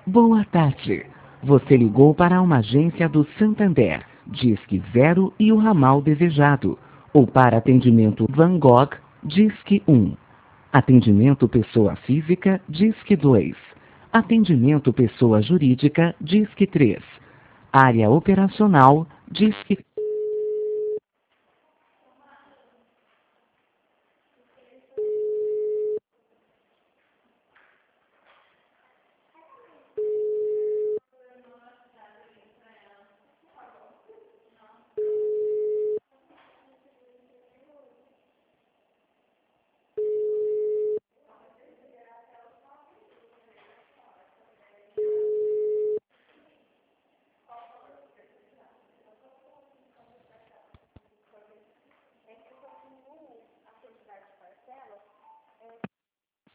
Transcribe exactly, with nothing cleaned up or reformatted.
Boa tarde. Você ligou para uma agência do Santander, Disque Zero e o ramal desejado. Ou para atendimento Van Gogh, Disque um. Atendimento pessoa física, Disque dois. Atendimento pessoa jurídica, Disque três. Área operacional, Disque